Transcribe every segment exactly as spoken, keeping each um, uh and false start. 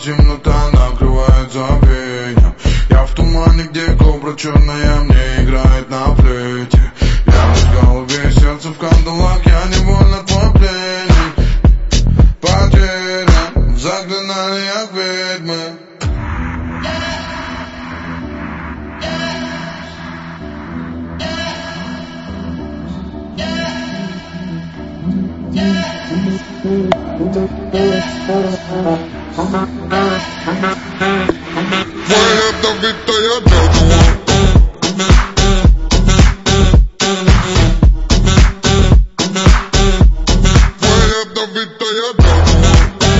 темнота накрывает забвение. Я в тумане, где кобра черная мне играет на флейте. Я в голове, сердце в кандалах, я невольно твой пленник. Потерян в заклинаниях ведьмы. Твоя добитая дама. Твоя добитая дама.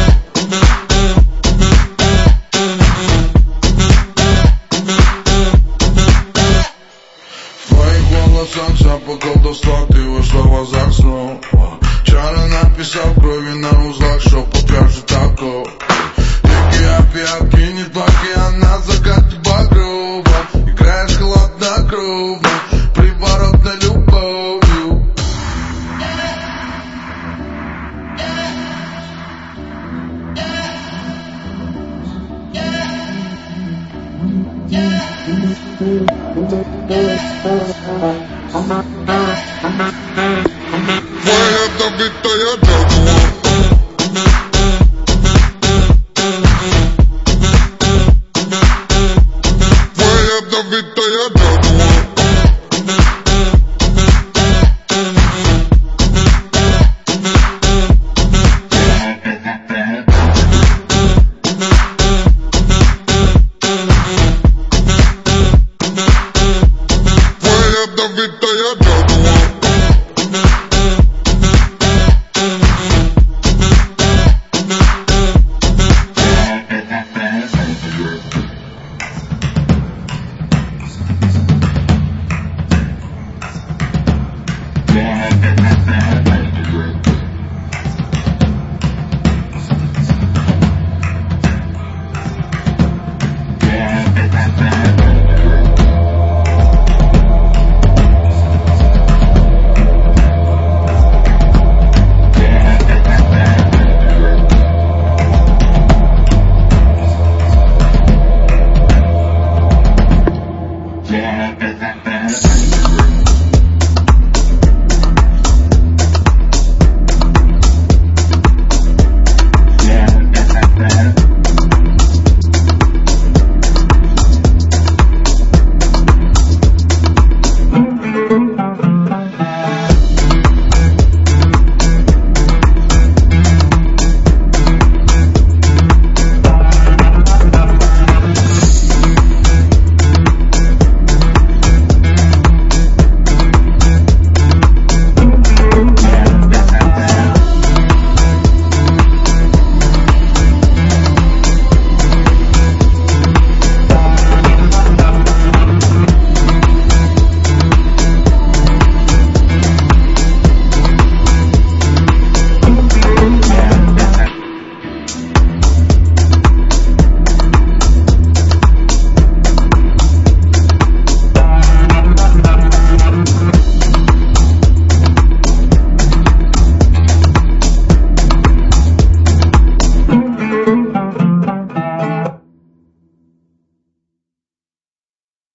В твоих волосах запах колдовства, ты вышла в глазах снова. Чары написал крови на узлах, что покажет такого. Веки опять кинет баки, а на закате багрова. Играешь хладнокровно, приворотной любовью. Твоя добитая дама.